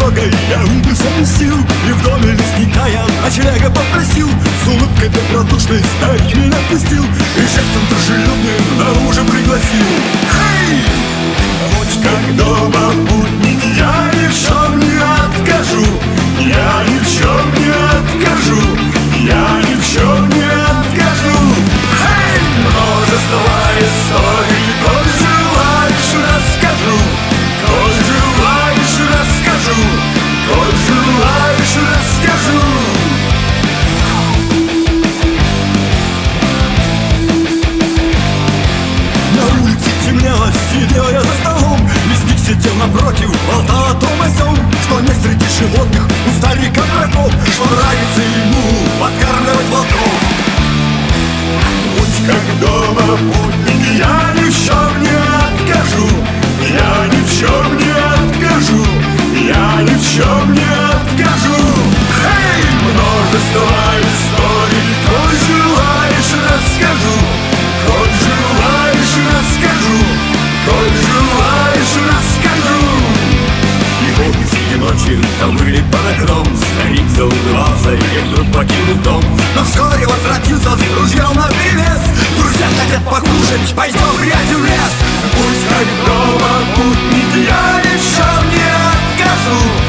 дорогой я выйду совместил. И в доме лесника я ночлега попросил. С улыбкой добродушной старик меня пустил и жестом дружелюбным наружу пригласил. Эй! Будь как дома путник, я ни в чем не откажу. Я ни в чем не откажу. Я ни в чем не откажу. Эй! Множество историй, коль желаешь, расскажу. Коль желаешь, расскажу. Коль желаешь, расскажу. На улице темнело, сидел я за столом. Лесник сидел напротив, болтал о том о сём, что нет среди животных у старика врагов, что нравится ему подкармливать волков. Будь как дома путник, я ни в чем не откажу. Я ни в чем не откажу. Я ни в чем не откажу. Эй! Множество историй, коль желаешь, расскажу. Коль желаешь, расскажу. Коль желаешь, расскажу. И вот среди ночи завыли под окном. Старик заулыбался и вдруг покинул дом. Но вскоре возвратился с ружьем наперевес. Друзья хотят покушать, пойдем грязью в лес. Будь как дома путник, я ни в чем не откажу.